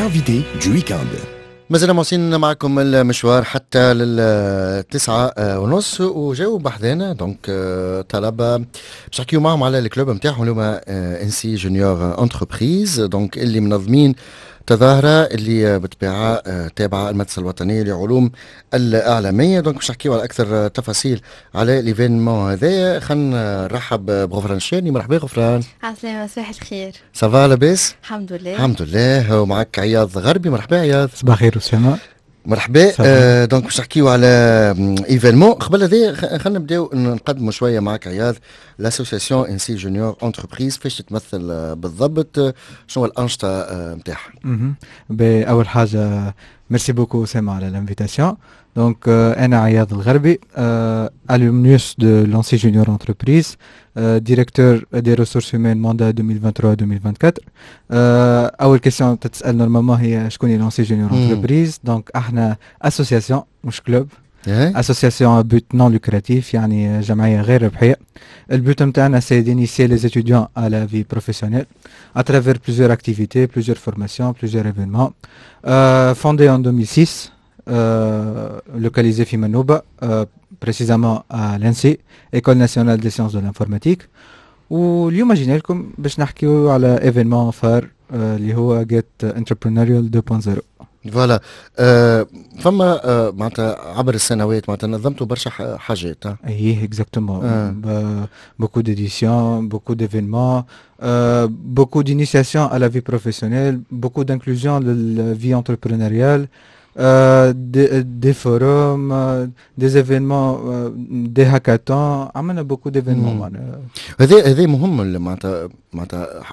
l'invité du week-end. مازلنا مواصلين معكم المشوار حتى للتسعة ونص وجاو بحذانا دونك طلبة باش نحكيو معهم على الكلوب نتاعهم اللي هما انسي جونيور انتربريز دونك اللي منظمين تظاهرة اللي بالطبيعة تابعة المدرسة الوطنية لعلوم الإعلامية. دونك باش نحكيو على أكثر تفاصيل على ليفينمون هذايا. خلينا نرحب بغفران الشاني. مرحبا غفران. عسلامة صباح الخير. صافا لاباس؟ الحمد لله. الحمد لله. ومعك عياض غربي. مرحبا عياض. صباح الخير أسامة. مرحبا. دونك باش نحكيو على ايفينمون. قبل هذا خلينا نبداو نقدموا شويه معك عياض لاسوسياسيون انسي جونيور انتربريز. كيفاش تتمثل بالضبط؟ شنو الانشطه نتاعها؟ بأول حاجة ميرسي بوكو أسامة على الانفيتاسيون. دونك أنا عياض الغربي alumnus de l'Ansi Junior Entreprise, directeur des ressources humaines mandat 2023-2024. أول كيسيون تتسأل نورمالمون هي شكون هي l'Ansi Junior Entreprise. دونك احنا اسوسياسيون مش كلوب. اسوسياسيون بوت نون لوكراتيف يعني جمعية غير ربحية. البوت نتاعنا سي d'initier les étudiants à la vie professionnelle à travers plusieurs activités, plusieurs formations, plusieurs événements. Fondé en 2006, localisé في منوبة, précisément à l'ENSI, École nationale des sciences de l'informatique. واليوم جينا لكم باش نحكيو على ايفينمون فار اللي هو Get Entrepreneurial 2.0. فوالا. فما معناتها عبر السنوات معناتها نظمتوا برشا حاجات. ايه اكزاكتومون. beaucoup d'éditions, beaucoup d'événements, beaucoup d'initiation à la vie professionnelle, beaucoup d'inclusion de la vie entrepreneuriale, des forums, des événements, des hackathons. عملنا beaucoup d'événements معناها. هذا مهم معناتها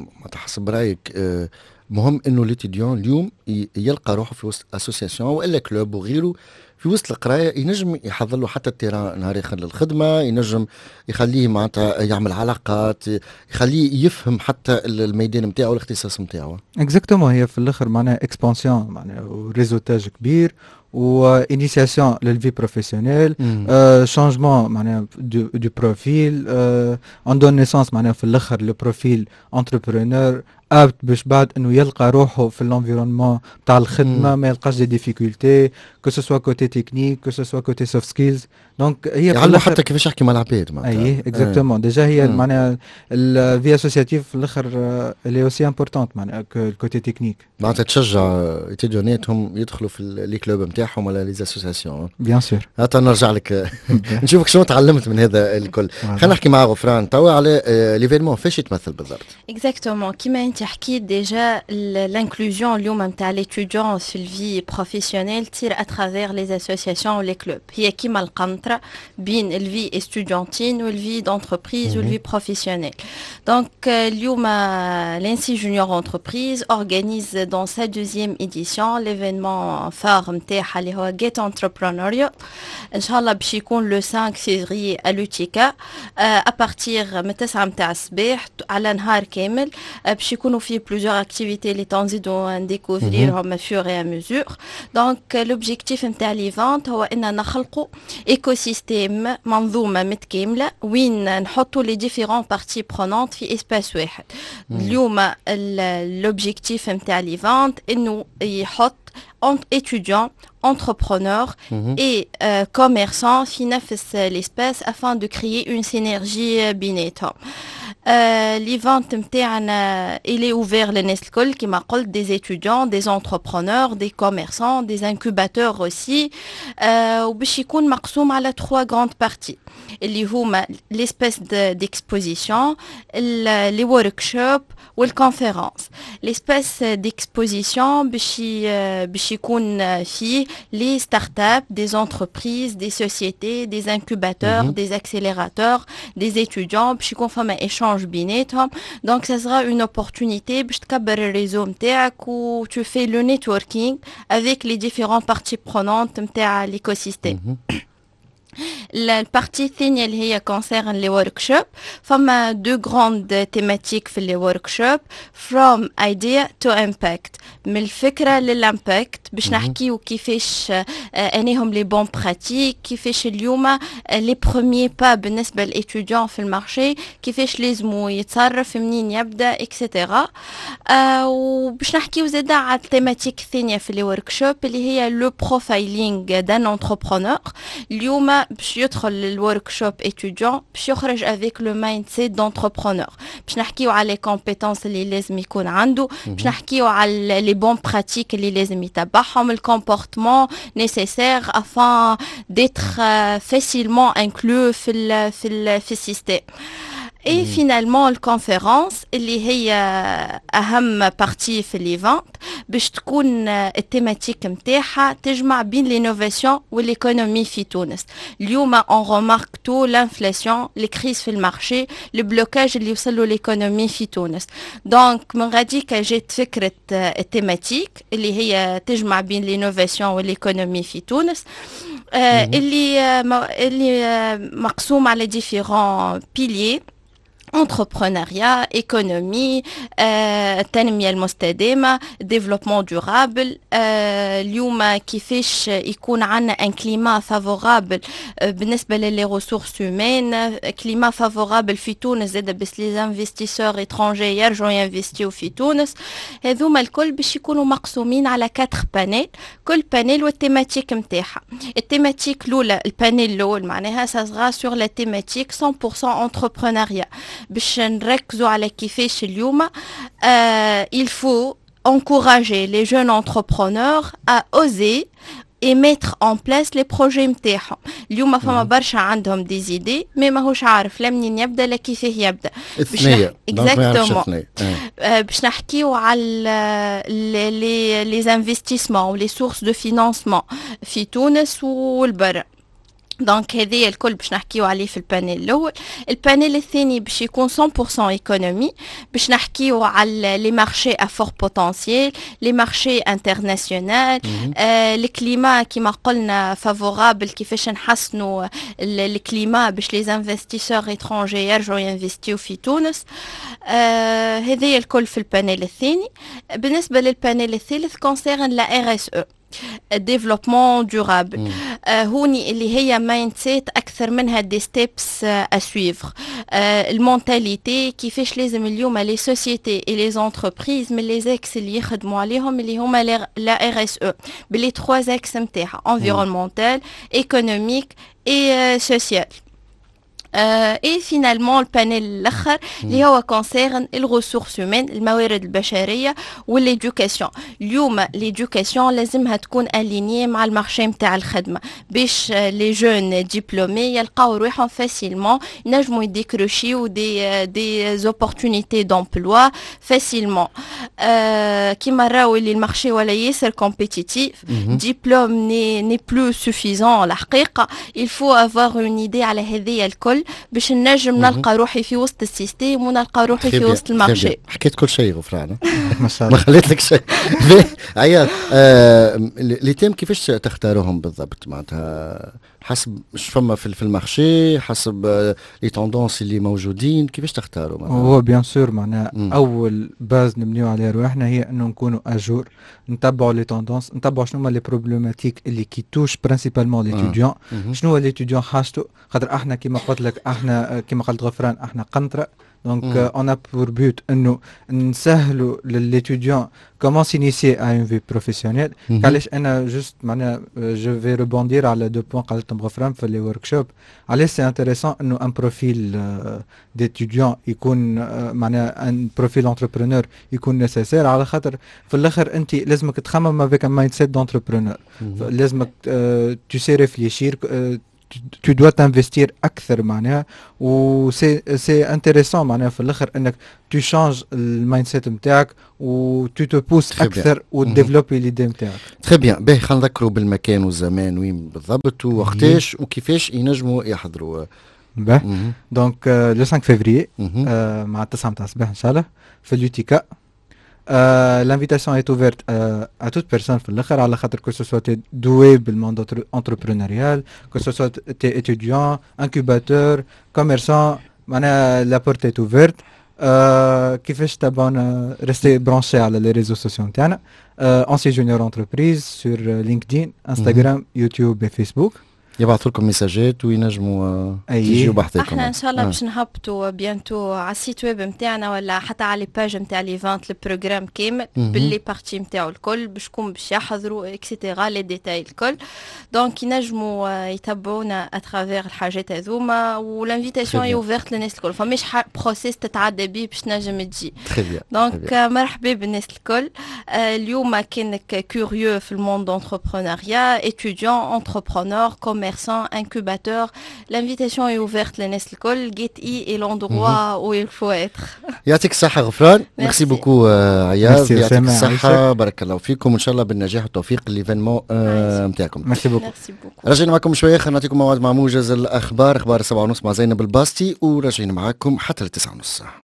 حسب رايك مهم انه ليتيديون اليوم يلقى روحه في وسط اسوسياسيون والا كلوب وغيره في وسط القرايه ينجم يحضر له حتى التيران نهار اخر للخدمه، ينجم يخليه معناتها يعمل علاقات، يخليه يفهم حتى الميدان نتاعو والاختصاص نتاعو. اكزاكتومون. هي في الاخر معناها اكسبانسيون معناها وريزوتاج كبير وانيسياسيون للفي بروفيسيونيل، شانجمون معناها دو بروفيل، اون دون نيسونس معناها في الاخر لو بروفيل انتربرونور ابت باش بعد انه يلقى روحه في الانفيرونمون تاع الخدمه ما يلقاش دي ديفيكولتي كو سو سوا كوتي تكنيك كو سو سوا كوتي سوفت سكيلز. دونك هي يعلموا حتى كيفاش يحكي مع العباد معناتها. اي اكزاكتومون. ديجا هي معناها الفي اسوسياتيف في الاخر اللي اوسي امبورطونت معناها الكوتي تكنيك. معناتها تشجع ايتيديوناتهم يدخلوا في لي كلوب نتاعهم ولا لي اسوسياسيون. بيان سور. هات نرجع لك نشوفك شنو تعلمت من هذا الكل. خلينا نحكي مع غفران توا على ليفينمون فاش يتمثل بالضبط. اكزاكتومون كيما انت حكيت ديجا الانكلوجن اليوم نتاع ليتيديون في الفي بروفيسيونيل تصير اترافير لي اسوسياسيون ولي كلوب. هي كيما القنطره بين الفي استوديونتين والفي دونتربريز والفي بروفيسيونيل. دونك اليوم l'Ansi Junior Entreprise organise dans sa deuxième édition l'événement phare نتاعها اللي هو Get Entrepreneurial. ان شاء الله باش يكون لو 5 فيفري à l'UTICA à partir من 9 نتاع الصباح على نهار كامل. باش يكونوا فيه plusieurs activités اللي تنزيدوا نديكوفريهم fur et à mesure. Donc l'objectif نتاع ليفانت هو ان نخلقوا ايكو سيستيم منظومه متكامله وين نحطوا لي ديفيرون بارتي برونونت في اسباس واحد. اليوم l'objectif نتاع ليفانت انه يحط étudiants, entrepreneurs et commerçants في نفس l'espace afin de créer une synergie بيناتهم. l'event نتاعنا il est ouvert للناس الكل كما قلت des étudiants, des entrepreneurs, des commerçants, des incubateurs aussi. وباش يكون مقسوم على 3 grandes parties اللي هما l'espace d'exposition, les workshops والconférence. l'espace d'exposition باش يكون فيه les startups, des entreprises, des sociétés, des incubateurs, des accélérateurs, des étudiants باش يكون فما échange بيناتهم. donc ça sera une opportunité باش تكبر الريزو نتاعك و tu fais le networking avec les différentes parties prenantes نتاع l'écosystème. البارتي الثانية اللي هي concerne les workshops فما deux grandes thématiques في les workshops from idea to impact من الفكرة للإمباكت باش نحكيو كيفاش انهم لي بون براتيك كيفاش اليوم لي بروميي با بالنسبة للإتيديون في المارشي كيفاش لازمو يتصرف منين يبدا اكسيتيرا وباش نحكيو زادا على التيماتيك الثانية في لي workshops اللي هي لو بروفايلينغ دان انتربرونور اليوم باش يدخل للورك شوب étudiant باش يخرج افيك لو مايند سيت دونتربرونور باش نحكيو على لي كومبيتونس اللي لازم يكون عنده باش نحكيو على لي بون براتيك اللي لازم يتبعهم الكومبورتمون نيسيسير afin d'être facilement inclus في السيستم. Et finalement الكونفيرنس اللي هي أهم بارتي في ليفانت باش تكون التيماتيك متاعها تجمع بين لينوفاسيون والإيكونومي في تونس. اليوم on remarque tout l'inflation, les crises في المارشي, البلوكاج اللي وصلوا لإيكونومي في تونس. دونك من غاديك جات فكرة التيماتيك اللي هي تجمع بين لينوفاسيون والإيكونومي في تونس اللي مقسوم على différents piliers entrepreneuriat, économie, التنمية المستدامة, développement durable, اليوم كيفاش يكون عنا un climat favorable بالنسبة للي ressources humaines, climat favorable في تونس زاد بس les investisseurs étrangers يرجعوا ينفستيو في تونس. هذوما الكل باش يكونوا مقسومين على 4 بانيل كل بانيل والتيماتيك متاعها. التيماتيك الأولى البانيل الأول معناها ça sera sur la thématique 100% entrepreneuriat باش نركزوا على كيفاش اليوم il faut encourager les jeunes entrepreneurs à oser et mettre en place les projets متاعهم. اليوم فما برشا عندهم دي زيدي مي ماهوش عارف لا منين يبدا لا كيفاه يبدا. اكزاكتومون باش نحكيو على لي انفستيسمون ولي سورس دو فينانسمون في تونس والبرا. دونك هذه الكل باش نحكيو عليه في البانيل الاول. البانيل الثاني باش يكون 100% ايكونومي باش نحكيو على لي مارشي ا فور بوتنسييل لي مارشي انترناسيونال الكليما كيما قلنا فافورابل كيفاش نحسنوا الكليما باش لي انفستيسور ايترونجي يرجعوا ينفستيو في تونس. هذه الكل في البانيل الثاني. بالنسبه للبانيل الثالث كونسيرن لا ار اس او développement durable. هوني اللي هي مايند سيت اكثر منها دي ستيبس اسويفر. المونتاليتي كيفاش لازم اليوم لي سوسيتي اي لي زونتربريز من لي زاكس اللي يخدموا عليهم اللي هما لا ار اس او بلي 3 زاكس نتاعها environnemental, économique et social. et finalement البانيل الاخر اللي هو كونسيرن الريسورس هومان الموارد البشريه والإدوكاسيون. اليوم الإدوكاسيون لازمها تكون الينيه مع المارشي نتاع الخدمه باش لي جون ديبلومي يلقاو روحهم فاسيلمون ينجموا يديكروشيو دي زوبورتونيتي دومبلوا فاسيلمون. كيما راهو اللي المارشي ولا ياسر كومبيتيتيف ديبلوم ني بلو سوفيزون الحقيقه. il faut avoir une idée على هذه الكل باش نجم نلقى روحي في وسط السيستم ونلقى روحي في وسط المارشي. حكيت كل شيء غفران ما خليت لك شيء. عياد لي تيم كيفاش تختاروهم بالضبط معناتها حسب مش فما في المارشي حسب لي توندونس اللي موجودين كيفاش تختاروا؟ هو بيان سور معناها اول باز نبنيو عليها رواحنا هي انه نكونوا اجور نتبعوا لي توندونس نتبعوا شنو هما لي بروبليماتيك اللي كي توش برينسيبالمون ليتيديون شنو هو ليتيديون حاجته خاطر احنا كيما قلت لك احنا كيما قالت غفران احنا قنطره Donc, on a pour but انه نسهلوا للétudiant comment s'initier à une vie professionnelle. علاش انا جوست معناها je vais rebondir على deux points قالتهم غفران في les workshops. علاش c'est intéressant انه un profil d'étudiant يكون معناها un profil entrepreneur يكون nécessaire على خاطر في الاخر انت لازمك تخمم avec un mindset d'entrepreneur. لازمك tu sais réfléchir tu dois t'investir أكثر معناها و c'est intéressant معناها في الآخر إنك tu changes المايند سيت نتاعك و tu te pousses أكثر و développer l'idée نتاعك. Très bien. باهي خلينا نذكروا بالمكان والزمان وين بالضبط ووقتاش وكيفاش ينجموا يحضروا. باهي دونك le 5 février مع 9 متاع الصباح إن شاء الله في اليوتيكا L'invitation est ouverte à toute personne في الآخر على خاطر que ce soit t'es doué بالموند entrepreneurial, que ce soit t'es étudiant, incubateur, commerçant, la porte est ouverte. كيفاش تابعونا restez branchés على les réseaux sociaux نتاعنا Ancien Junior Entreprise sur LinkedIn, Instagram, YouTube et Facebook. يبعثوا لكم ميساجات وينجموا يجيو بحثكم. احنا ان شاء الله باش نهبطوا بيانتو على السيت ويب نتاعنا ولا حتى على الباج نتاع لي فانت البروغرام كامل باللي بارتي نتاعو الكل باش يكون باش يحضروا اكسيتيرا لي ديتاي الكل دونك ينجموا يتبعونا اترافير الحاجات هذوما والانفيتاسيون اي اوفيرت للناس الكل فماش بروسيس تتعدى بيه باش تنجم تجي دونك مرحبا بالناس الكل اليوم كانك كوريو في الموند انتربرونيا اتيديون انتربرونور commerçant, incubateur. L'invitation est ouverte للناس الكل. Get-E est l'endroit où il faut être. يعطيك الصحة غفران. Merci beaucoup عياض. يعطيك الصحة. بارك الله فيكم وإن شاء الله بالنجاح والتوفيق للإيفينمون نتاعكم. Merci beaucoup. رجعنا معكم شوية خلينا نعطيكم موعد مع موجز الأخبار أخبار 7:30 مع زينب الباستي وراجعين معكم حتى 9:30.